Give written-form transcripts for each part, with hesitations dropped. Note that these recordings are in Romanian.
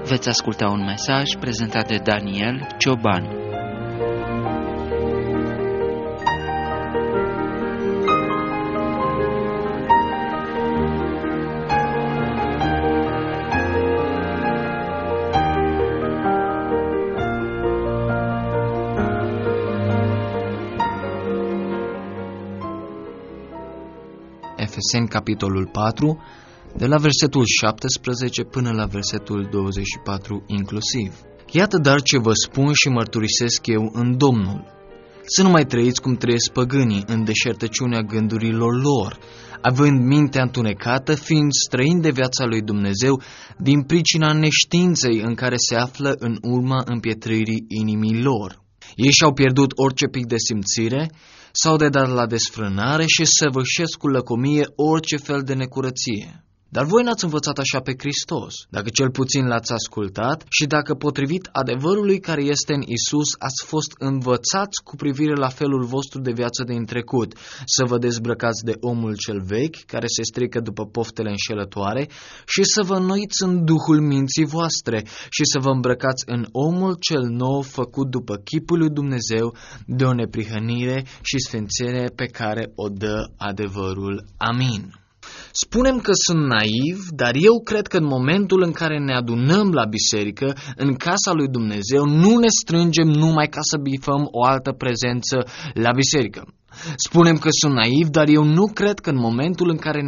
Veți asculta un mesaj prezentat de Daniel Cioban. Efeseni, capitolul 4, de la versetul 17 până la versetul 24 inclusiv. Iată dar ce vă spun și mărturisesc eu în Domnul. Să nu mai trăiți cum trăiesc păgânii în deșertăciunea gândurilor lor, având mintea întunecată, fiind străini de viața lui Dumnezeu, din pricina neștiinței în care se află în urma împietririi inimii lor. Ei și-au pierdut orice pic de simțire, s-au dedat la desfrânare și săvârșesc cu lăcomie orice fel de necurăție. Dar voi n-ați învățat așa pe Hristos, dacă cel puțin l-ați ascultat și dacă potrivit adevărului care este în Isus ați fost învățați cu privire la felul vostru de viață din trecut, să vă dezbrăcați de omul cel vechi, care se strică după poftele înșelătoare, și să vă înnoiți în duhul minții voastre și să vă îmbrăcați în omul cel nou făcut după chipul lui Dumnezeu, de o neprihănire și sfințire pe care o dă adevărul. Amin. Spunem că sunt naiv, dar eu cred că în momentul în care ne adunăm la biserică, în casa lui Dumnezeu, nu ne strângem numai ca să bifăm o altă prezență la biserică. Spunem că sunt naiv, dar eu nu cred că în momentul în care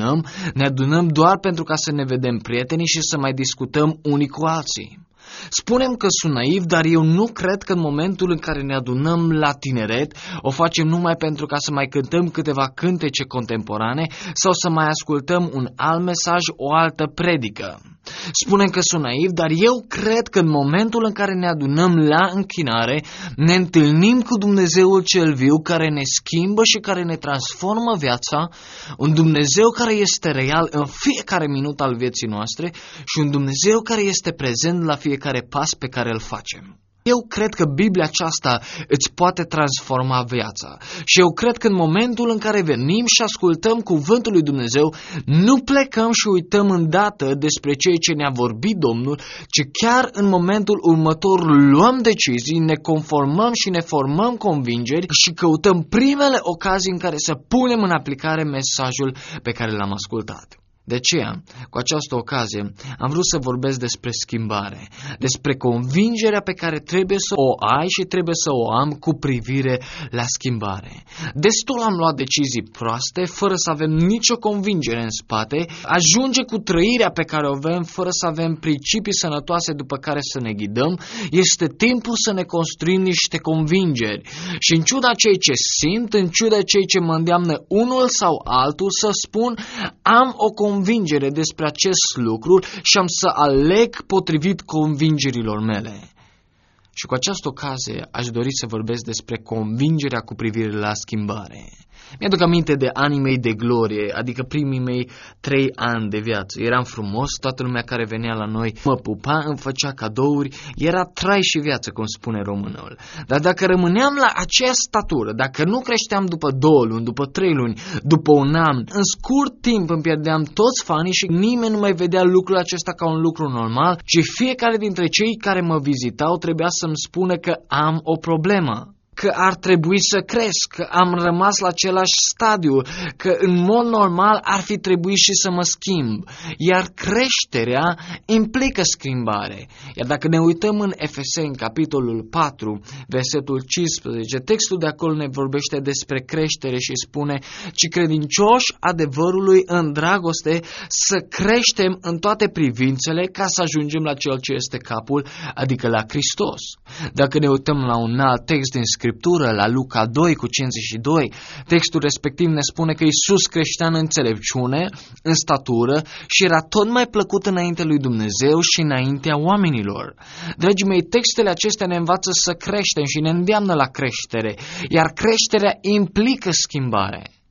ne adunăm doar pentru ca să ne vedem prietenii și să mai discutăm unii cu alții. Spunem că sunt naiv, dar eu nu cred că în momentul în care ne adunăm la tineret, o facem numai pentru ca să mai cântăm câteva cântece contemporane sau să mai ascultăm un alt mesaj, o altă predică. Spunem că sunt naiv, dar eu cred că în momentul în care ne adunăm la închinare, ne întâlnim cu Dumnezeul cel viu care ne schimbă și care ne transformă viața, un Dumnezeu care este real în fiecare minut al vieții noastre și un Dumnezeu care este prezent la fiecare pas pe care îl facem. Eu cred că Biblia aceasta îți poate transforma viața și eu cred că în momentul în care venim și ascultăm cuvântul lui Dumnezeu, nu plecăm și uităm îndată despre ceea ce ne-a vorbit Domnul, ci chiar în momentul următor luăm decizii, ne conformăm și ne formăm convingeri și căutăm primele ocazii în care să punem în aplicare mesajul pe care l-am ascultat. De aceea, cu această ocazie, am vrut să vorbesc despre schimbare, despre convingerea pe care trebuie să o ai și trebuie să o am cu privire la schimbare. Destul am luat decizii proaste, fără să avem nicio convingere în spate, ajunge cu trăirea pe care o avem, fără să avem principii sănătoase după care să ne ghidăm, este timpul să ne construim niște convingeri. Și în ciuda ceea ce simt, în ciuda ceea ce mă îndeamnă unul sau altul să spun, am o convingere despre acest lucru și am să aleg potrivit convingerilor mele. Și cu această ocazie aș dori să vorbesc despre convingerea cu privire la schimbare. Mi-aduc aminte de anii mei de glorie, adică primii mei 3 ani de viață. Eram frumos, toată lumea care venea la noi mă pupa, îmi făcea cadouri, era trai și viață, cum spune românul. Dar dacă rămâneam la aceeași statură, dacă nu creșteam după 2 luni, după 3 luni, după un an, în scurt timp îmi pierdeam toți fanii și nimeni nu mai vedea lucrul acesta ca un lucru normal, ci fiecare dintre cei care mă vizitau trebuia să-mi spună că am o problemă, că ar trebui să cresc, că am rămas la același stadiu, că în mod normal ar fi trebuit și să mă schimb. Iar creșterea implică schimbare. Iar dacă ne uităm în Efeseni, capitolul 4, versetul 15, textul de acolo ne vorbește despre creștere și spune: ci credincioși adevărului în dragoste să creștem în toate privințele ca să ajungem la cel ce este capul, adică la Hristos. Dacă ne uităm la un alt text din Scriptură, la Luca 2 cu 52, textul respectiv ne spune că Iisus creștea în înțelepciune, în statură și era tot mai plăcut înaintea lui Dumnezeu și înaintea oamenilor. Dragii mei, textele acestea ne învață să creștem și ne îndeamnă la creștere, iar creșterea implică schimbare.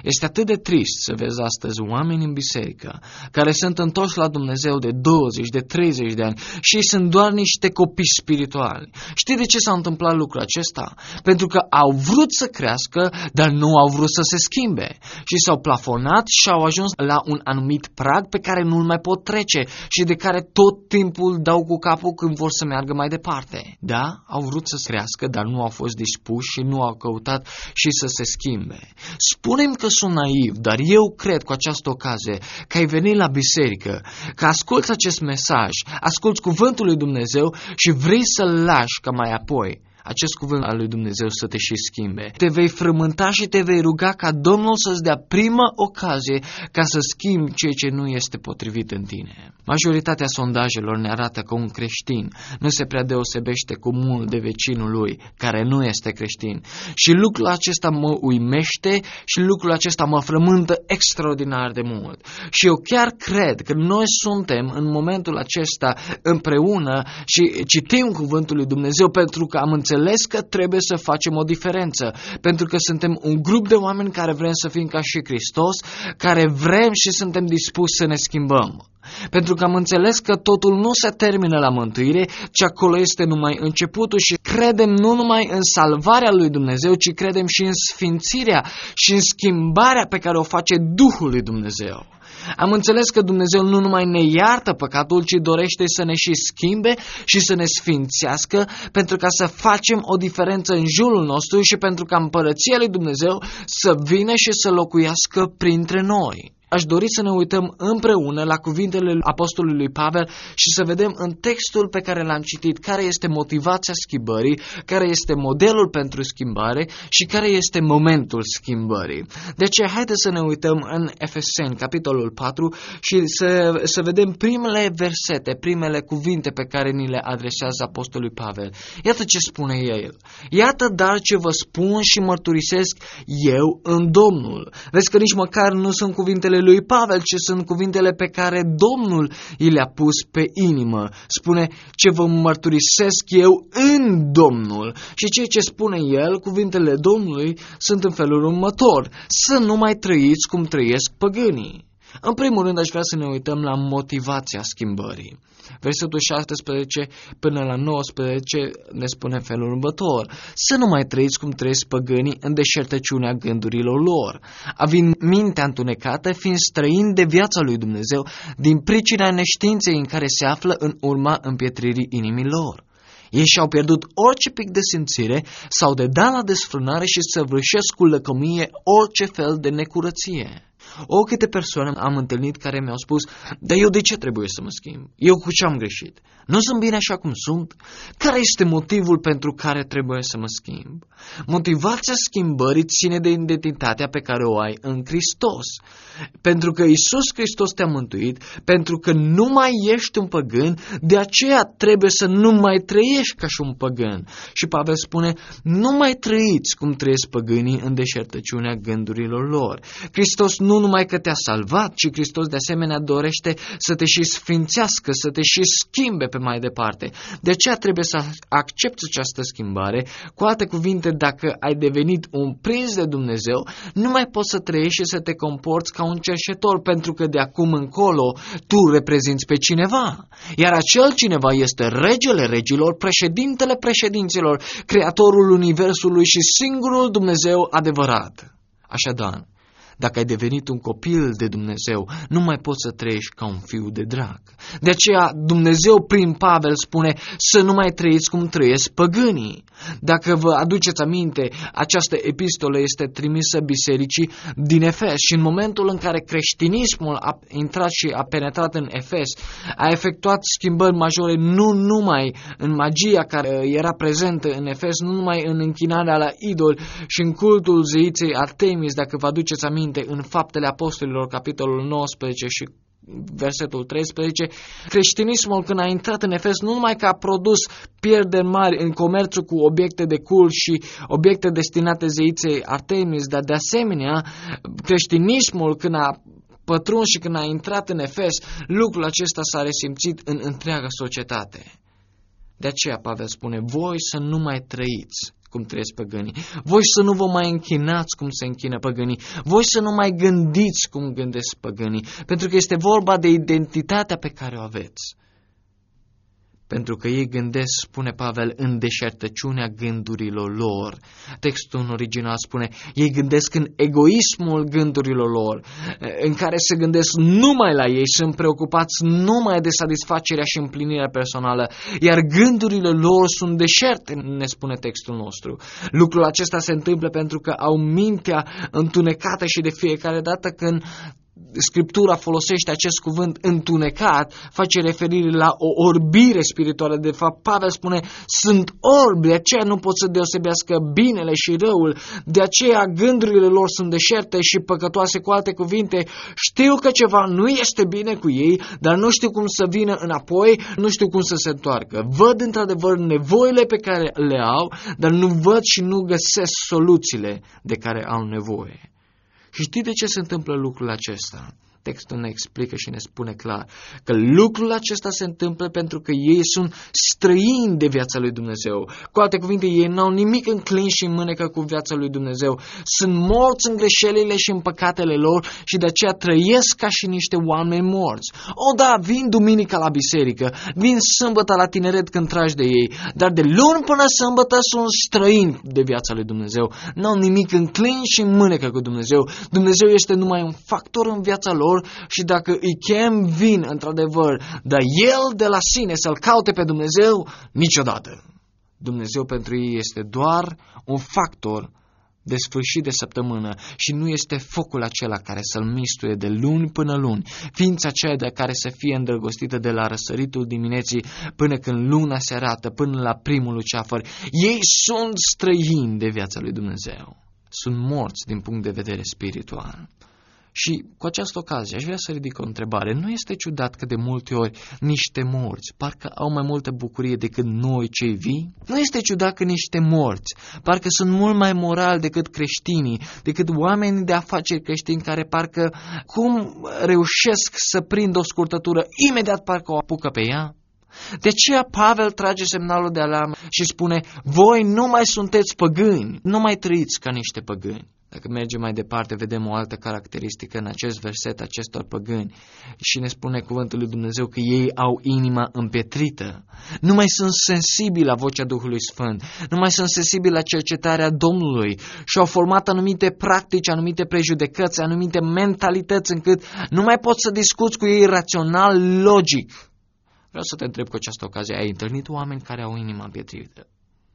Este atât de trist să vezi astăzi oameni în biserică care sunt întorși la Dumnezeu de 20, de 30 de ani și ei sunt doar niște copii spirituali. Știi de ce s-a întâmplat lucrul acesta? Pentru că au vrut să crească, dar nu au vrut să se schimbe și s-au plafonat și au ajuns la un anumit prag pe care nu-l mai pot trece și de care tot timpul dau cu capul când vor să meargă mai departe. Da, au vrut să crească, dar nu au fost dispuși și nu au căutat și să se schimbe. Spunem că sunt naiv, dar eu cred cu această ocazie că ai venit la biserică, că asculți acest mesaj, asculți cuvântul lui Dumnezeu și vrei să-l lași ca mai apoi acest cuvânt al lui Dumnezeu să te și schimbe. Te vei frământa și te vei ruga ca Domnul să-ți dea prima ocazie ca să schimbi ceea ce nu este potrivit în tine. Majoritatea sondajelor ne arată că un creștin nu se prea deosebește cu mult de vecinul lui, care nu este creștin. Și lucrul acesta mă uimește și lucrul acesta mă frământă extraordinar de mult. Și eu chiar cred că noi suntem în momentul acesta împreună și citim cuvântul lui Dumnezeu pentru că am înțeles că trebuie să facem o diferență, pentru că suntem un grup de oameni care vrem să fim ca și Hristos, care vrem și suntem dispuși să ne schimbăm. Pentru că am înțeles că totul nu se termină la mântuire, ci acolo este numai începutul și credem nu numai în salvarea lui Dumnezeu, ci credem și în sfințirea și în schimbarea pe care o face Duhul lui Dumnezeu. Am înțeles că Dumnezeu nu numai ne iartă păcatul, ci dorește să ne și schimbe și să ne sfințească pentru ca să facem o diferență în jurul nostru și pentru ca împărăția lui Dumnezeu să vină și să locuiască printre noi. Aș dori să ne uităm împreună la cuvintele apostolului Pavel și să vedem în textul pe care l-am citit care este motivația schimbării, care este modelul pentru schimbare și care este momentul schimbării. De aceea, haideți să ne uităm în Efeseni, capitolul 4 și să vedem primele versete, primele cuvinte pe care ni le adresează apostolul Pavel. Iată ce spune el. Iată dar ce vă spun și mărturisesc eu în Domnul. Vezi că nici măcar nu sunt cuvintele lui Pavel, ci sunt cuvintele pe care Domnul i le-a pus pe inimă. Spune ce vă mărturisesc eu în Domnul. Și ceea ce spune el, cuvintele Domnului, sunt în felul următor: să nu mai trăiți cum trăiesc păgânii. În primul rând aș vrea să ne uităm la motivația schimbării. Versetul 16 până la 19 ne spune în felul următor: să nu mai trăiți cum trăiesc păgânii în deșertăciunea gândurilor lor, având mintea întunecată, fiind străini de viața lui Dumnezeu, din pricina neștiinței în care se află în urma împietririi inimilor. Ei și-au pierdut orice pic de simțire, s-au dedat la desfrânare și săvârșesc cu lăcomie orice fel de necurăție. O, câte persoane am întâlnit care mi-au spus: dar eu de ce trebuie să mă schimb? Eu cu ce am greșit? Nu sunt bine așa cum sunt? Care este motivul pentru care trebuie să mă schimb? Motivația schimbării ține de identitatea pe care o ai în Hristos. Pentru că Iisus Hristos te-a mântuit, pentru că nu mai ești un păgân, de aceea trebuie să nu mai trăiești ca și un păgân. Și Pavel spune: nu mai trăiți cum trăiesc păgânii în deșertăciunea gândurilor lor. Hristos nu numai că te-a salvat, ci Hristos de asemenea dorește să te și sfințească, să te și schimbe pe mai departe. De aceea trebuie să accepți această schimbare. Cu alte cuvinte, dacă ai devenit un prins de Dumnezeu, nu mai poți să trăiești și să te comporți ca un cerșetor, pentru că de acum încolo tu reprezinți pe cineva. Iar acel cineva este regele regilor, președintele președinților, creatorul universului și singurul Dumnezeu adevărat. Așadar, dacă ai devenit un copil de Dumnezeu, nu mai poți să trăiești ca un fiu de drac. De aceea Dumnezeu prin Pavel spune să nu mai trăiți cum trăiesc păgânii. Dacă vă aduceți aminte, această epistolă este trimisă bisericii din Efes și în momentul în care creștinismul a intrat și a penetrat în Efes, a efectuat schimbări majore nu numai în magia care era prezentă în Efes, nu numai în închinarea la idol și în cultul zeiței Artemis, dacă vă aduceți aminte, în Faptele Apostolilor, capitolul 19 și versetul 13, creștinismul când a intrat în Efes nu numai că a produs pierderi mari în comerțul cu obiecte de cult și obiecte destinate zeiței Artemis, dar de asemenea creștinismul când a pătruns și când a intrat în Efes, lucrul acesta s-a resimțit în întreaga societate. De aceea Pavel spune: voi să nu mai trăiți cum trăiesc păgânii. Voi să nu vă mai închinați cum se închină păgânii. Voi să nu mai gândiți cum gândesc păgânii, pentru că este vorba de identitatea pe care o aveți. Pentru că ei gândesc, spune Pavel, în deșertăciunea gândurilor lor. Textul în original spune, ei gândesc în egoismul gândurilor lor, în care se gândesc numai la ei, sunt preocupați numai de satisfacerea și împlinirea personală, iar gândurile lor sunt deșerte, ne spune textul nostru. Lucrul acesta se întâmplă pentru că au mintea întunecată și de fiecare dată când Scriptura folosește acest cuvânt întunecat, face referire la o orbire spirituală. De fapt, Pavel spune, sunt orbi, de aceea nu pot să deosebească binele și răul, de aceea gândurile lor sunt deșerte și păcătoase. Cu alte cuvinte, știu că ceva nu este bine cu ei, dar nu știu cum să vină înapoi, nu știu cum să se întoarcă. Văd într-adevăr nevoile pe care le au, dar nu văd și nu găsesc soluțiile de care au nevoie. Și știi de ce se întâmplă lucrul acesta? Textul ne explică și ne spune clar că lucrul acesta se întâmplă pentru că ei sunt străini de viața lui Dumnezeu. Cu alte cuvinte, ei n-au nimic în clin și în mânecă cu viața lui Dumnezeu. Sunt morți în greșelile și în păcatele lor și de aceea trăiesc ca și niște oameni morți. O, da, vin duminica la biserică, vin sâmbătă la tineret când tragi de ei, dar de luni până sâmbătă sunt străini de viața lui Dumnezeu. N-au nimic în clin și în mânecă cu Dumnezeu. Dumnezeu este numai un factor în viața lor și dacă îi chem, vin într-adevăr, dar el de la sine să-L caute pe Dumnezeu, niciodată. Dumnezeu pentru ei este doar un factor de sfârșit de săptămână și nu este focul acela care să-L mistuie de luni până luni, ființa aceea de care să fie îndrăgostită de la răsăritul dimineții până când luna se arată, până la primul luceafăr. Ei sunt străini de viața lui Dumnezeu. Sunt morți din punct de vedere spiritual. Și cu această ocazie aș vrea să ridic o întrebare. Nu este ciudat că de multe ori niște morți parcă au mai multă bucurie decât noi cei vii? Nu este ciudat că niște morți parcă sunt mult mai morali decât creștinii, decât oamenii de afaceri creștini care parcă cum reușesc să prindă o scurtătură, imediat parcă o apucă pe ea? De aceea Pavel trage semnalul de alarmă și spune, voi nu mai sunteți păgâni, nu mai trăiți ca niște păgâni. Dacă mergem mai departe, vedem o altă caracteristică în acest verset acestor păgâni și ne spune cuvântul lui Dumnezeu că ei au inima împietrită. Nu mai sunt sensibili la vocea Duhului Sfânt, nu mai sunt sensibili la cercetarea Domnului și au format anumite practici, anumite prejudecăți, anumite mentalități încât nu mai poți să discuți cu ei rațional, logic. Vreau să te întreb cu această ocazie, ai întâlnit oameni care au inima împietrită?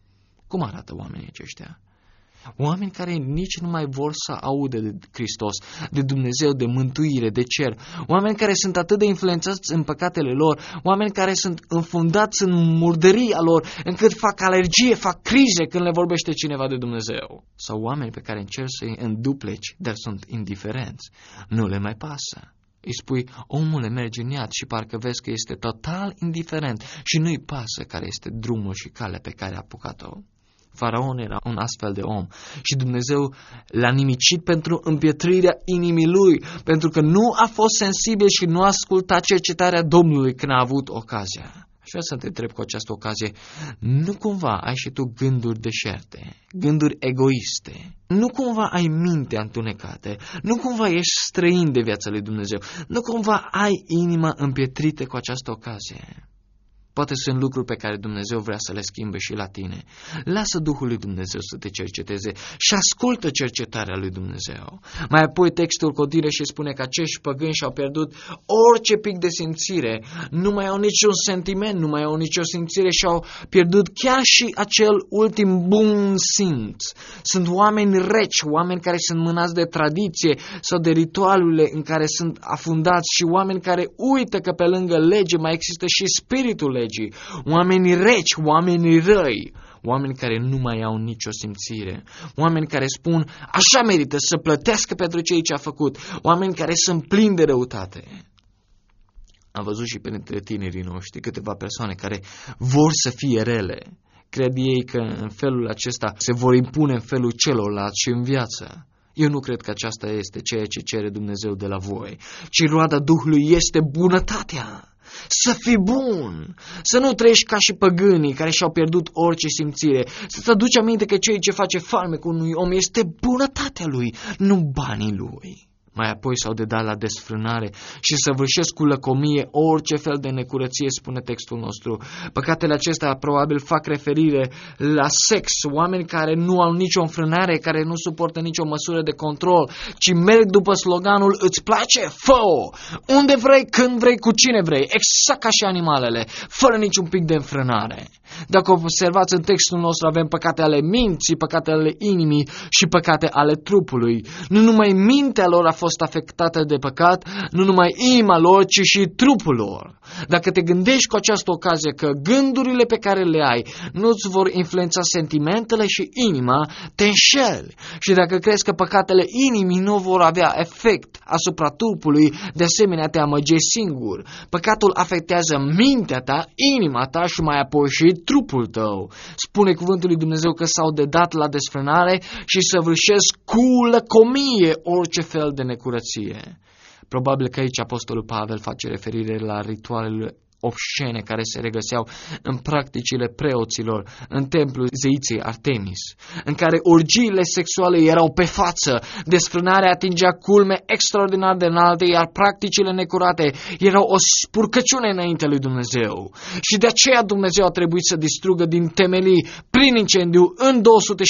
Cum arată oamenii aceștia? Oameni care nici nu mai vor să audă de Hristos, de Dumnezeu, de mântuire, de cer. Oameni care sunt atât de influențați în păcatele lor, oameni care sunt înfundați în murdăria lor, încât fac alergie, fac crize când le vorbește cineva de Dumnezeu. Sau oameni pe care încerci să-i îndupleci, dar sunt indiferenți. Nu le mai pasă. Îi spui, omule, merge în iad și parcă vezi că este total indiferent și nu-i pasă care este drumul și calea pe care a apucat-o. Faraon era un astfel de om și Dumnezeu l-a nimicit pentru împietrirea inimii lui, pentru că nu a fost sensibil și nu a ascultat cercetarea Domnului când a avut ocazia. Aș vrea să te întreb cu această ocazie, nu cumva ai și tu gânduri deșerte, gânduri egoiste? Nu cumva ai mintea întunecată? Nu cumva ești străin de viața lui Dumnezeu? Nu cumva ai inima împietrită cu această ocazie? Poate sunt lucruri pe care Dumnezeu vrea să le schimbe și la tine. Lasă Duhul lui Dumnezeu să te cerceteze și ascultă cercetarea lui Dumnezeu. Mai apoi textul continuă și spune că acești păgâni și-au pierdut orice pic de simțire. Nu mai au niciun sentiment, nu mai au nicio simțire și au pierdut chiar și acel ultim bun simț. Sunt oameni reci, oameni care sunt mânați de tradiție sau de ritualurile în care sunt afundați și oameni care uită că pe lângă lege mai există și spiritul legii. Oameni reci, oameni răi, oameni care nu mai au nicio simțire, oameni care spun, așa merită să plătească pentru ceea ce a făcut, oameni care sunt plini de răutate. Am văzut și printre tinerii noștri câteva persoane care vor să fie rele. Cred ei că în felul acesta se vor impune în felul celorlalți și în viață. Eu nu cred că aceasta este ceea ce cere Dumnezeu de la voi, ci roada Duhului este bunătatea. să fii bun, să nu trăiești ca și păgânii care și-au pierdut orice simțire, să-ți aduci aminte că ceea ce face farmecul unui om este bunătatea lui, nu banii lui. Mai apoi s-au dedat la desfrânare și săvârșesc cu lăcomie orice fel de necurăție, spune textul nostru. Păcatele acestea probabil fac referire la sex, oameni care nu au nicio înfrânare, care nu suportă nicio măsură de control, ci merg după sloganul îți place? Fă-o! Unde vrei, când vrei, cu cine vrei, exact ca și animalele, fără niciun pic de înfrânare. Dacă observați în textul nostru, avem păcate ale minții, păcate ale inimii și păcate ale trupului. Nu numai mintea lor a fost afectată de păcat, nu numai inima lor, ci și trupul lor. Dacă te gândești cu această ocazie că gândurile pe care le ai nu-ți vor influența sentimentele și inima, te înșeli. Și dacă crezi că păcatele inimii nu vor avea efect asupra trupului, de asemenea te amăgești singur. Păcatul afectează mintea ta, inima ta și mai apoi și trupul tău. Spune cuvântul lui Dumnezeu că s-au dedat la desfrânare și săvârșesc cu lăcomie orice fel de necurăție. Probabil că aici apostolul Pavel face referire la ritualele obscene care se regăseau în practicile preoților în templul zeiței Artemis, în care orgiile sexuale erau pe față, desfrânarea atingea culme extraordinar de înalte, iar practicile necurate erau o spurcăciune înainte lui Dumnezeu. Și de aceea Dumnezeu a trebuit să distrugă din temelii, prin incendiu, în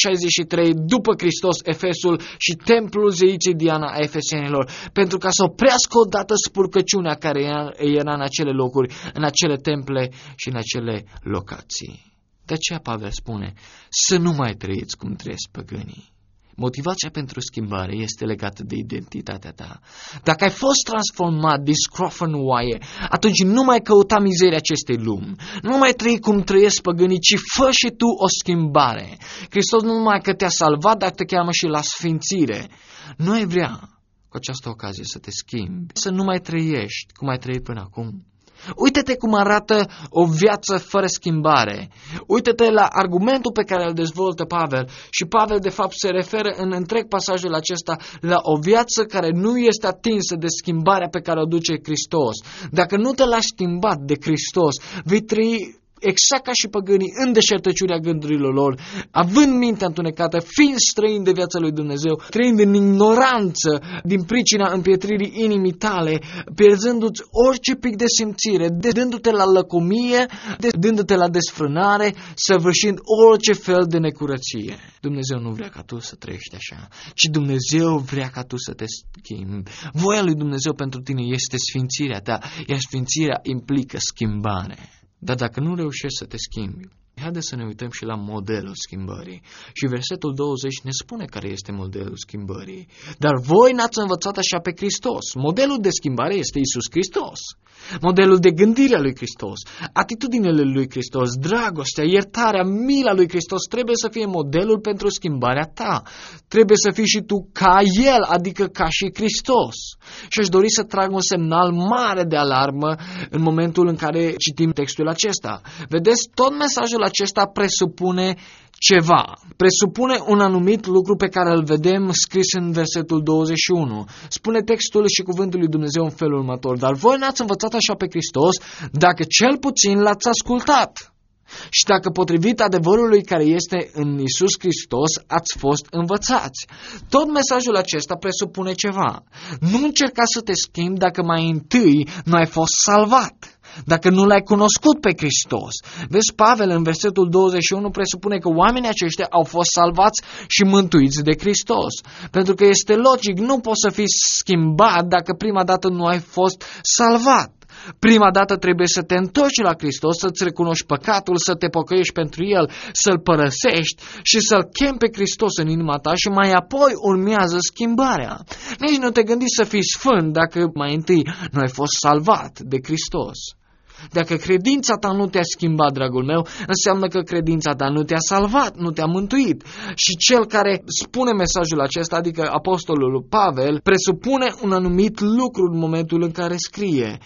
263 după Hristos, Efesul și templul zeiței Diana a efesenilor, pentru ca să oprească odată spurcăciunea care era în acele locuri, în acele temple și în acele locații. De aceea Pavel spune să nu mai trăiți cum trăiesc păgânii. Motivația pentru schimbare este legată de identitatea ta. Dacă ai fost transformat din scrofă în oaie, atunci nu mai căuta mizeria acestei lumi. Nu mai trăi cum trăiesc păgânii, ci fă și tu o schimbare. Hristos nu numai că te-a salvat, dar te cheamă și la sfințire. Nu ai vrea cu această ocazie să te schimbi, să nu mai trăiești cum ai trăit până acum. Uită-te cum arată o viață fără schimbare. Uită-te la argumentul pe care îl dezvoltă Pavel. Și Pavel de fapt se referă în întreg pasajul acesta la o viață care nu este atinsă de schimbarea pe care o duce Hristos. Dacă nu te lași schimbat de Hristos, vei trăi exact ca și păgânii în deșertăciunea gândurilor lor, având mintea întunecată, fiind străini de viața lui Dumnezeu, trăind în ignoranță din pricina împietririi inimii tale, pierzându-ți orice pic de simțire, dându-te la lăcomie, dându-te la desfrânare, săvârșind orice fel de necurăție. Dumnezeu nu vrea ca tu să trăiești așa, ci Dumnezeu vrea ca tu să te schimbi. Voia lui Dumnezeu pentru tine este sfințirea ta, iar sfințirea implică schimbare. Dar dacă nu reușești să te schimbi, haideți să ne uităm și la modelul schimbării. Și versetul 20 ne spune care este modelul schimbării. Dar voi n-ați învățat așa pe Hristos. Modelul de schimbare este Iisus Hristos. Modelul de gândire a lui Hristos, atitudinile lui Hristos, dragostea, iertarea, mila lui Hristos trebuie să fie modelul pentru schimbarea ta. Trebuie să fii și tu ca El, adică ca și Hristos. Și aș dori să trag un semnal mare de alarmă în momentul în care citim textul acesta. Vedeți, tot mesajul acesta presupune ceva. Presupune un anumit lucru pe care îl vedem scris în versetul 21. Spune textul și cuvântul lui Dumnezeu în felul următor. Dar voi n-ați învățat așa pe Hristos, dacă cel puțin l-ați ascultat. Și dacă potrivit adevărului care este în Iisus Hristos ați fost învățați. Tot mesajul acesta presupune ceva. Nu încerca să te schimbi dacă mai întâi nu ai fost salvat. Dacă nu l-ai cunoscut pe Hristos. Vezi, Pavel în versetul 21 presupune că oamenii aceștia au fost salvați și mântuiți de Hristos. Pentru că este logic, nu poți să fii schimbat dacă prima dată nu ai fost salvat. Prima dată trebuie să te întorci la Hristos, să-ți recunoști păcatul, să te pocăiești pentru El, să-L părăsești și să-L chemi pe Hristos în inima ta și mai apoi urmează schimbarea. Nici nu te gândi să fii sfânt dacă mai întâi nu ai fost salvat de Hristos. Dacă credința ta nu te-a schimbat, dragul meu, înseamnă că credința ta nu te-a salvat, nu te-a mântuit. Și cel care spune mesajul acesta, adică apostolul Pavel, presupune un anumit lucru în momentul în care scrie.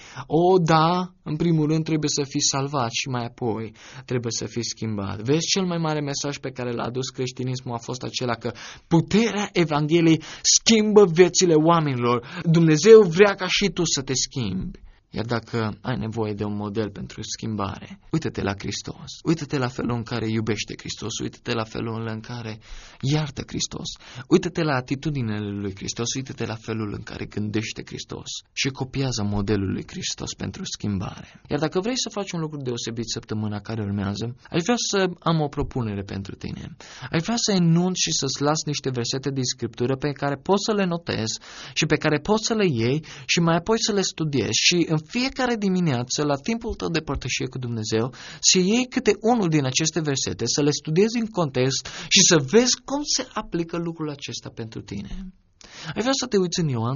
Da, în primul rând trebuie să fii salvat și mai apoi trebuie să fii schimbat. Vezi, cel mai mare mesaj pe care l-a adus creștinismul a fost acela că puterea Evangheliei schimbă viețile oamenilor. Dumnezeu vrea ca și tu să te schimbi. Iar dacă ai nevoie de un model pentru schimbare, uită-te la Hristos, uită-te la felul în care iubește Hristos, uită-te la felul în care iartă Hristos, uită-te la atitudinile lui Hristos, uită-te la felul în care gândește Hristos și copiază modelul lui Hristos pentru schimbare. Iar dacă vrei să faci un lucru deosebit săptămâna care urmează, aș vrea să am o propunere pentru tine. Aș vrea să enunț și să-ți las niște versete din Scriptură pe care poți să le notezi și pe care poți să le iei și mai apoi să le studiezi și în fiecare dimineață, la timpul tău de părtășie cu Dumnezeu, să iei câte unul din aceste versete, să le studiezi în context și să vezi cum se aplică lucrul acesta pentru tine. Ai vrea să te uiți în Ioan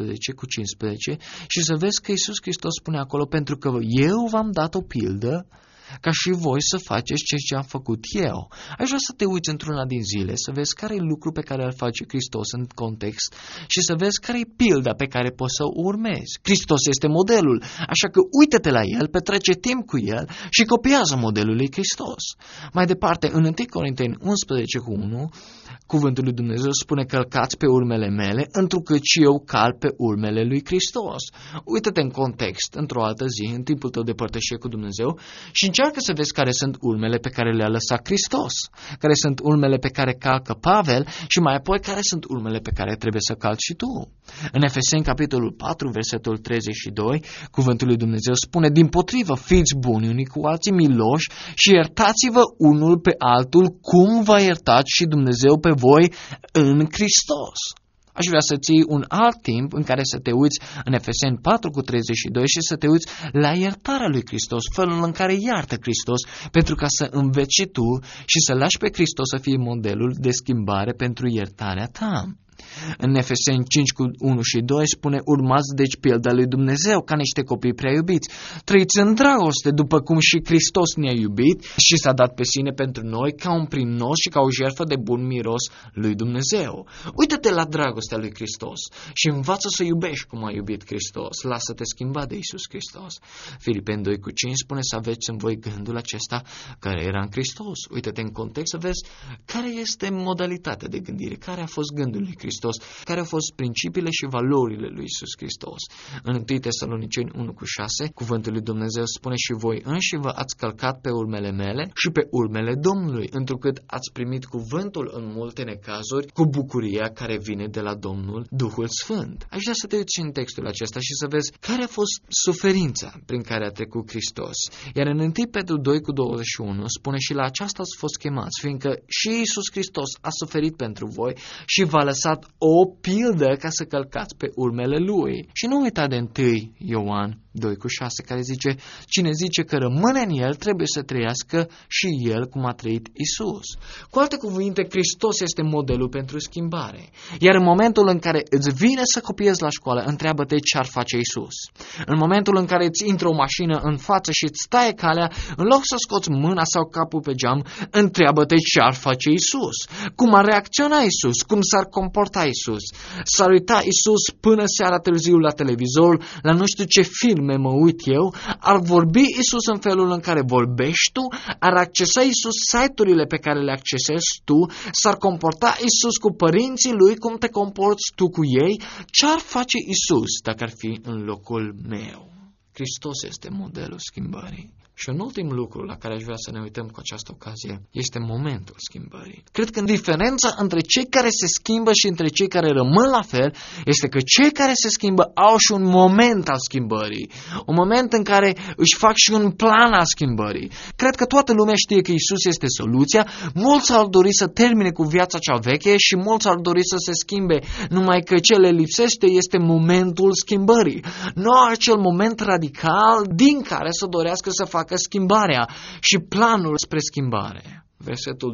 13:15 și să vezi că Iisus Hristos spune acolo: pentru că eu v-am dat o pildă ca și voi să faceți ce am făcut eu. Aș vrea să te uiți într-una din zile, să vezi care e lucru pe care îl face Hristos în context și să vezi care e pilda pe care poți să o urmezi. Hristos este modelul, așa că uită-te la El, petrece timp cu El și copiază modelul lui Hristos. Mai departe, în 1 Corinteni 11:1, cuvântul lui Dumnezeu spune: călcați pe urmele mele, întrucât și eu calc pe urmele lui Hristos. Uită-te în context, într-o altă zi, în timpul tău de părtășie cu Dumnezeu și încearcă să vezi care sunt urmele pe care le-a lăsat Hristos, care sunt urmele pe care calcă Pavel și mai apoi care sunt urmele pe care trebuie să calci și tu. În Efeseni, capitolul 4, versetul 32, cuvântul lui Dumnezeu spune: dimpotrivă, fiți buni unii cu alții, miloși și iertați-vă unul pe altul, cum v-a iertat și Dumnezeu pe voi în Hristos. Aș vrea să ții un alt timp în care să te uiți în Efeseni 4:32 și să te uiți la iertarea lui Hristos, felul în care iartă Hristos, pentru ca să înveți și tu și să lași pe Hristos să fie modelul de schimbare pentru iertarea ta. În Efeseni 5:1 și 2 spune: urmați deci pilda lui Dumnezeu ca niște copii prea iubiți. Trăiți în dragoste după cum și Hristos ne-a iubit și s-a dat pe sine pentru noi ca un prinos și ca o jertfă de bun miros lui Dumnezeu. Uită-te la dragostea lui Hristos și învață să iubești cum a iubit Hristos. Lasă-te schimba de Iisus Hristos. Filipeni 2:5 spune să aveți în voi gândul acesta care era în Hristos. Uită-te în context să vezi care este modalitatea de gândire, care a fost gândul lui Hristos, care au fost principiile și valorile lui Iisus Hristos. În 1 Tesaloniceni 1:6, cuvântul lui Dumnezeu spune: și voi înși vă ați călcat pe urmele mele și pe urmele Domnului, întrucât ați primit cuvântul în multe necazuri cu bucuria care vine de la Domnul Duhul Sfânt. Aș vrea să te uiți în textul acesta și să vezi care a fost suferința prin care a trecut Hristos. Iar în 1 Petru 2:21 spune: și la aceasta ați fost chemați, fiindcă și Iisus Hristos a suferit pentru voi și v-a lăsat o pildă ca să călcați pe urmele Lui. Și nu uita de 1 Ioan 2:6, care zice: cine zice că rămâne în El, trebuie să trăiască și El cum a trăit Isus. Cu alte cuvinte, Hristos este modelul pentru schimbare. Iar în momentul în care îți vine să copiezi la școală, întreabă-te ce ar face Isus. În momentul în care îți intră o mașină în față și îți taie calea, în loc să scoți mâna sau capul pe geam, întreabă-te ce ar face Isus. Cum ar reacționa Isus? Cum s-ar comporta Isus? S-ar uita Isus până seara târziu la televizor, la nu știu ce filme mă uit eu? Ar vorbi Isus în felul în care vorbești tu? Ar accesa Isus site-urile pe care le accesezi tu? S-ar comporta Isus cu părinții Lui cum te comporți tu cu ei? Ce ar face Isus dacă ar fi în locul meu? Hristos este modelul schimbării. Și un ultim lucru la care aș vrea să ne uităm cu această ocazie este momentul schimbării. Cred că diferența între cei care se schimbă și între cei care rămân la fel este că cei care se schimbă au și un moment al schimbării. Un moment în care își fac și un plan al schimbării. Cred că toată lumea știe că Isus este soluția. Mulți ar dori să termine cu viața cea veche și mulți ar dori să se schimbe. Numai că ce le lipsește este momentul schimbării. Nu acel moment radical din care să dorească să facă schimbarea și planul spre schimbare. Versetul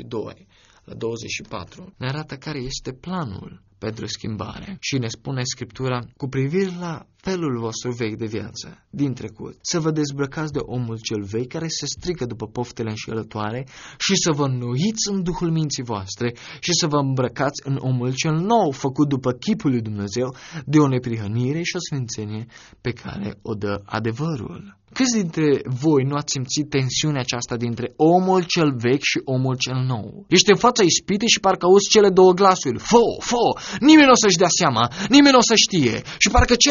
22 la 24 ne arată care este planul pentru schimbare și ne spune Scriptura: cu privire la felul vostru vechi de viață din trecut, să vă dezbrăcați de omul cel vechi care se strică după poftele înșelătoare și să vă înnoiți în duhul minții voastre și să vă îmbrăcați în omul cel nou, făcut după chipul lui Dumnezeu, de o neprihănire și o sfințenie pe care o dă adevărul. Câți dintre voi nu ați simțit tensiunea aceasta dintre omul cel vechi și omul cel nou? Ești în fața ispitei și parcă auzi cele două glasuri: fă, nimeni nu o să-și dea seama, nimeni nu o să știe. Și parcă celălalt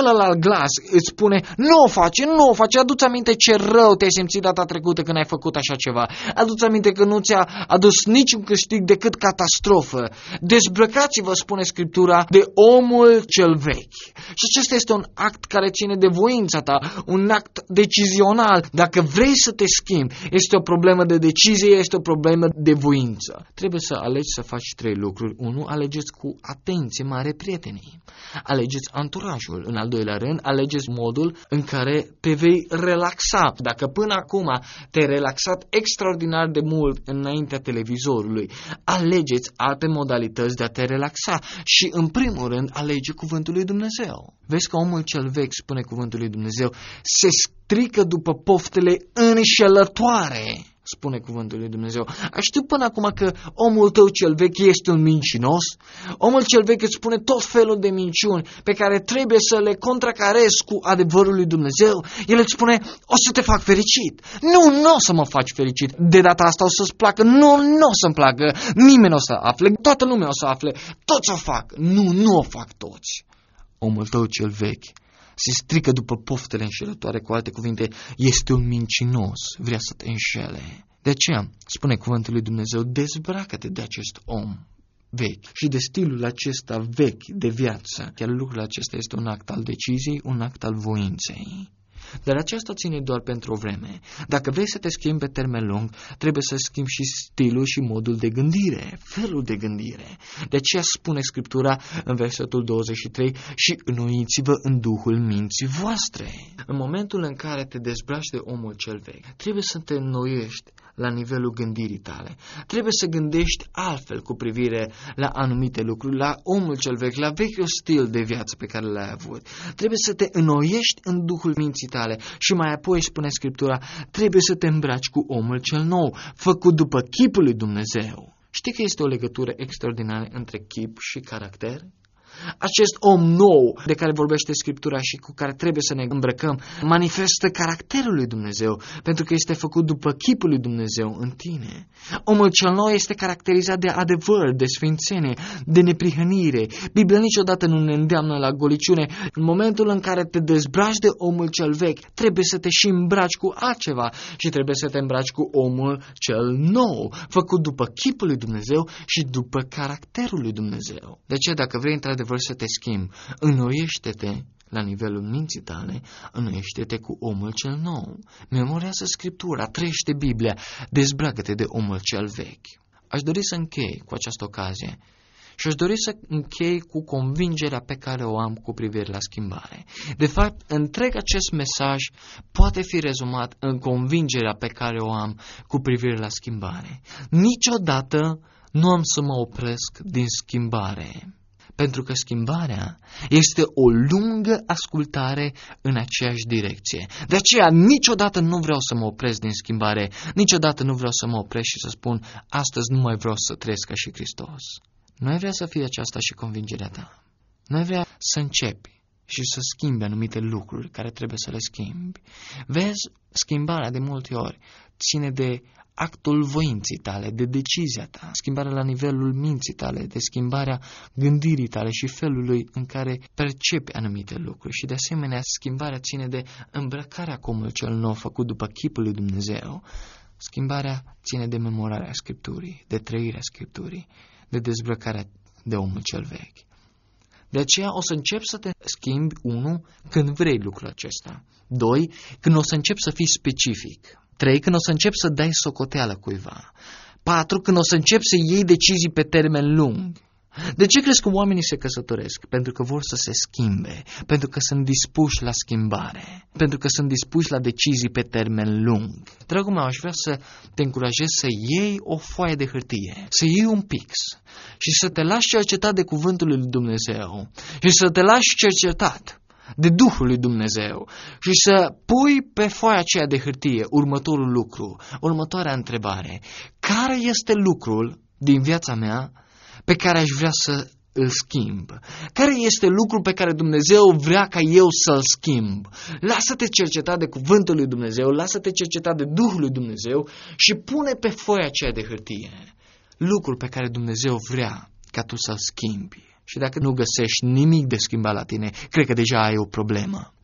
glas îți spune, nu o face, adu-ți aminte ce rău te-ai simțit data trecută când ai făcut așa ceva, adu-ți aminte că nu ți-a adus niciun câștig decât catastrofă. Dezbrăcați-vă, spune Scriptura, de omul cel vechi. Și acesta este un act care ține de voința ta, un act decizional. Dacă vrei să te schimbi, este o problemă de decizie, este o problemă de voință. Trebuie să alegi să faci 3 lucruri. 1. Alegeți cu atenție mare prietenii. Alegeți anturajul. În al doilea rând, alegeți modul în care te vei relaxa. Dacă până acum te-ai relaxat extraordinar de mult înaintea televizorului, alegeți alte modalități de a te relaxa și, în primul rând, alege cuvântul lui Dumnezeu. Vezi că omul cel vechi, spune cuvântul lui Dumnezeu, se strică după poftele înșelătoare, spune cuvântul lui Dumnezeu. Știu până acum că omul tău cel vechi este un mincinos. Omul cel vechi îți spune tot felul de minciuni pe care trebuie să le contracarezi cu adevărul lui Dumnezeu. El îți spune, o să te fac fericit. Nu o să mă faci fericit. De data asta o să-ți placă. Nu o să-mi placă. Nimeni o să afle. Toată lumea o să afle. Toți o fac. Nu o fac toți. Omul tău cel vechi se strică după poftele înșelătoare, cu alte cuvinte, este un mincinos, vrea să te înșele. De aceea, spune cuvântul lui Dumnezeu, dezbracă-te de acest om vechi și de stilul acesta vechi de viață. Chiar lucrul acesta este un act al deciziei, un act al voinței. Dar aceasta ține doar pentru o vreme. Dacă vrei să te schimbi pe termen lung, trebuie să schimbi și stilul și modul de gândire, felul de gândire. De aceea spune Scriptura în versetul 23, și înnoiți-vă în duhul minții voastre. În momentul în care te dezbraci de omul cel vechi, trebuie să te înnoiești la nivelul gândirii tale. Trebuie să gândești altfel cu privire la anumite lucruri, la omul cel vechi, la vechiul stil de viață pe care l-ai avut. Trebuie să te înnoiești în duhul minții tale și mai apoi, spune Scriptura, trebuie să te îmbraci cu omul cel nou, făcut după chipul lui Dumnezeu. Știi că este o legătură extraordinară între chip și caracter? Acest om nou de care vorbește Scriptura și cu care trebuie să ne îmbrăcăm manifestă caracterul lui Dumnezeu, pentru că este făcut după chipul lui Dumnezeu în tine. Omul cel nou este caracterizat de adevăr, de sfințenie, de neprihănire. Biblia niciodată nu ne îndeamnă la goliciune. În momentul în care te dezbraci de omul cel vechi, trebuie să te și îmbraci cu altceva și trebuie să te îmbraci cu omul cel nou, făcut după chipul lui Dumnezeu și după caracterul lui Dumnezeu. De aceea, dacă vrei într-adevăr să te schimbi, înnoiește-te la nivelul minții tale, înnoiește-te cu omul cel nou. Memorează Scriptura, trăiește Biblia, dezbracă-te de omul cel vechi. Aș dori să închei cu această ocazie și aș dori să închei cu convingerea pe care o am cu privire la schimbare. De fapt, întreg acest mesaj poate fi rezumat în convingerea pe care o am cu privire la schimbare. Niciodată nu am să mă opresc din schimbare. Pentru că schimbarea este o lungă ascultare în aceeași direcție. De aceea niciodată nu vreau să mă opresc din schimbare, niciodată nu vreau să mă opresc și să spun, astăzi nu mai vreau să trăiesc ca și Hristos. Nu ai vrea să fie aceasta și convingerea ta. Nu ai vrea să începi și să schimbi anumite lucruri care trebuie să le schimbi. Vezi, schimbarea de multe ori ține de actul voinții tale, de decizia ta, schimbarea la nivelul minții tale, de schimbarea gândirii tale și felului în care percepi anumite lucruri. Și de asemenea, schimbarea ține de îmbrăcarea cu omul cel nou făcut după chipul lui Dumnezeu. Schimbarea ține de memorarea Scripturii, de trăirea Scripturii, de dezbrăcarea de omul cel vechi. De aceea o să începi să te schimbi, 1, când vrei lucrul acesta. 2, când o să începi să fii specific. 3, când o să începi să dai socoteală cuiva. 4, când o să începi să iei decizii pe termen lung. De ce crezi că oamenii se căsătoresc? Pentru că vor să se schimbe, pentru că sunt dispuși la schimbare, pentru că sunt dispuși la decizii pe termen lung. Dragul meu, aș vrea să te încurajez să iei o foaie de hârtie, să iei un pix și să te lași cercetat de cuvântul lui Dumnezeu și să te lași cercetat de Duhul lui Dumnezeu și să pui pe foaia aceea de hârtie următorul lucru, următoarea întrebare. Care este lucrul din viața mea pe care aș vrea să îl schimb? Care este lucrul pe care Dumnezeu vrea ca eu să-l schimb? Lasă-te cercetat de cuvântul lui Dumnezeu, lasă-te cercetat de Duhul lui Dumnezeu și pune pe foaia aceea de hârtie lucrul pe care Dumnezeu vrea ca tu să-l schimbi. Și dacă nu găsești nimic de schimbat la tine, cred că deja ai o problemă.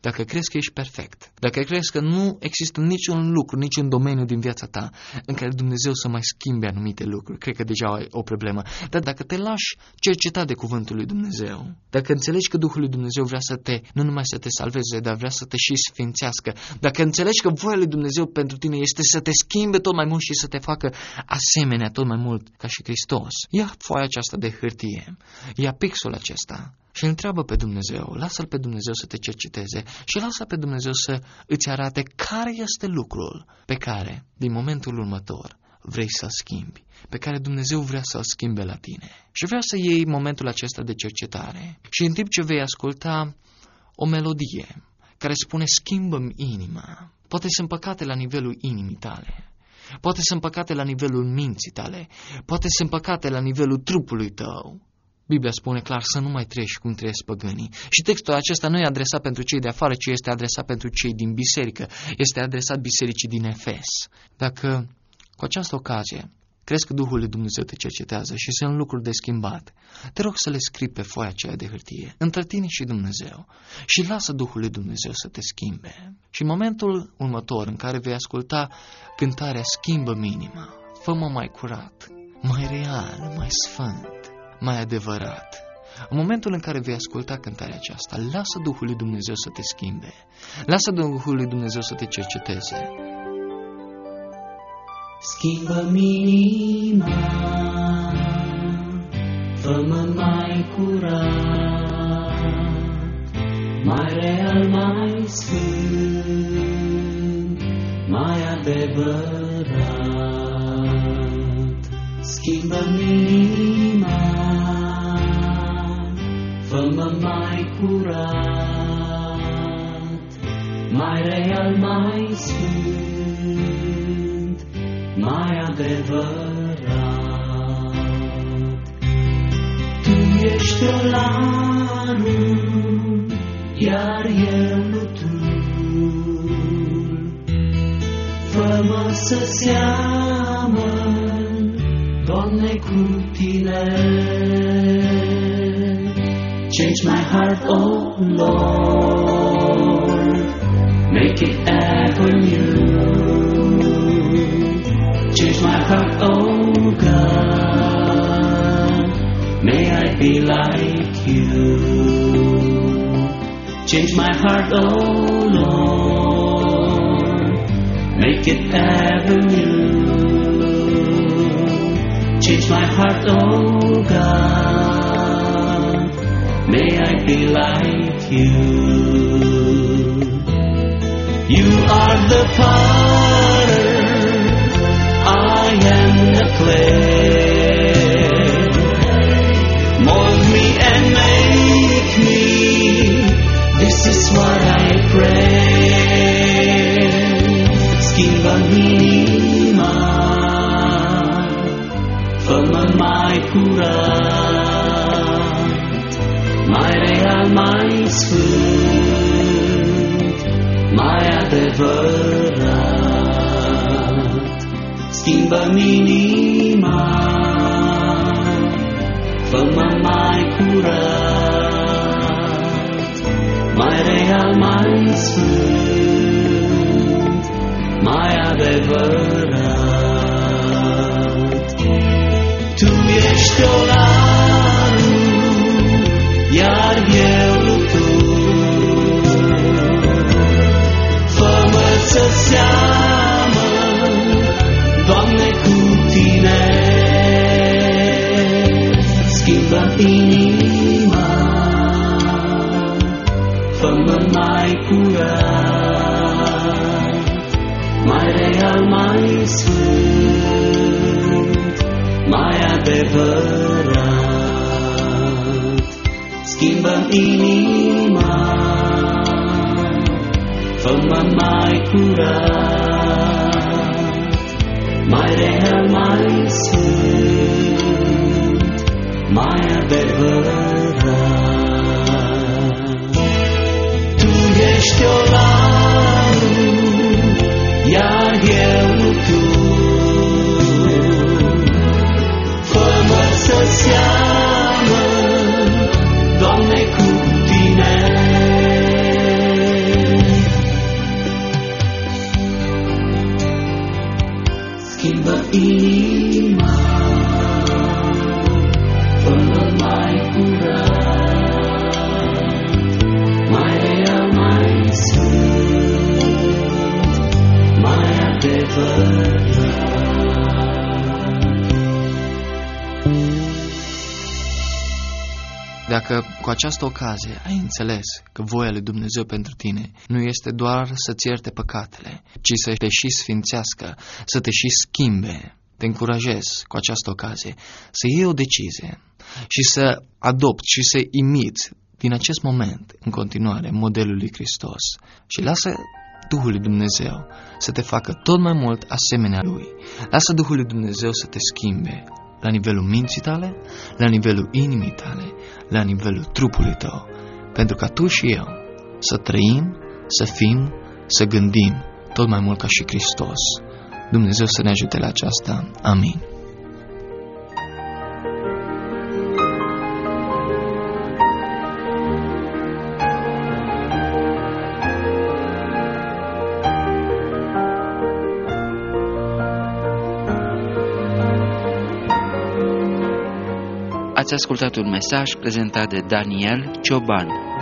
dacă crezi că ești perfect, dacă crezi că nu există niciun lucru, niciun domeniu din viața ta în care Dumnezeu să mai schimbe anumite lucruri, cred că deja ai o problemă. Dar dacă te lași cercetat de cuvântul lui Dumnezeu, dacă înțelegi că Duhul lui Dumnezeu vrea să te, nu numai să te salveze, dar vrea să te și sfințească, dacă înțelegi că voia lui Dumnezeu pentru tine este să te schimbe tot mai mult și să te facă asemenea tot mai mult ca și Hristos, ia foaia aceasta de hârtie, ia pixul acesta și întreabă pe Dumnezeu, lasă-L pe Dumnezeu să te cerceteze și lasă pe Dumnezeu să îți arate care este lucrul pe care, din momentul următor, vrei să-l schimbi, pe care Dumnezeu vrea să-l schimbe la tine. Și vreau să iei momentul acesta de cercetare și în timp ce vei asculta o melodie care spune schimbă-mi inima, poate sunt păcate la nivelul inimii tale, poate sunt păcate la nivelul minții tale, poate sunt păcate la nivelul trupului tău. Biblia spune clar să nu mai trăiești cum trăiesc păgânii. Și textul acesta nu e adresat pentru cei de afară, ci este adresat pentru cei din biserică. Este adresat bisericii din Efes. Dacă cu această ocazie crezi că Duhul lui Dumnezeu te cercetează și sunt lucruri de schimbat, te rog să le scrii pe foaia aceea de hârtie, între tine și Dumnezeu, și lasă Duhul lui Dumnezeu să te schimbe. Și în momentul următor în care vei asculta cântarea Schimbă-mi inima, fă-mă mai curat, mai real, mai sfânt, mai adevărat. În momentul în care vei asculta cântarea aceasta, lasă Duhul lui Dumnezeu să te schimbe, lasă Duhul lui Dumnezeu să te cerceteze. Schimbă-mi inima, fă-mă mai curat, mai real, mai sfânt, mai adevărat. Schimbă-mi inima, fă-mă mai curat, mai real, mai sfânt, mai adevărat. Tu ești olarul, iar eu lutul. Fă-mă să seamăn, Doamne, cu Tine. Change my heart, oh Lord, make it ever new. Change my heart, oh God, may I be like you. Change my heart, oh Lord, make it ever new. Change my heart, oh God, may I be like you. You are the potter, I am the clay. Mold me and make me, this is what I pray. Schimbă-mi inima, fă-mă mai curat, mai real, mai sfânt, mai adevărat. Schimbă-mi inima, fă-mă mai curat, mai real, mai sfânt, mai adevărat. Tu ești olarul, iar eu lutul. Fă-mă să seamăn, Doamne, cu Tine. Schimbă-mi inima, fă-mă mai curat, mai real, mai sfânt, mai adevărat. Schimbă-mi inima, fă-mă mai curat, mai real, mai sfânt, mai adevărat. Tu ești olarul, iar eu lutul. Fă-mă să seamăn, Doamne, cu Tine. schimbă inima, fă-mă mai curat, mai real, mai sfânt, mai adevărat. Dacă cu această ocazie ai înțeles că voia lui Dumnezeu pentru tine nu este doar să-ți ierte păcatele, ci să te și sfințească, să te și schimbe, te încurajez cu această ocazie să iei o decizie și să adopți și să imiți din acest moment în continuare modelul lui Hristos și lasă Duhul lui Dumnezeu să te facă tot mai mult asemenea Lui. Lasă Duhul lui Dumnezeu să te schimbe la nivelul minții tale, la nivelul inimii tale, la nivelul trupului tău, pentru ca tu și eu să trăim, să fim, să gândim tot mai mult ca și Hristos. Dumnezeu să ne ajute la aceasta. Amin. Ați ascultat un mesaj prezentat de Daniel Cioban.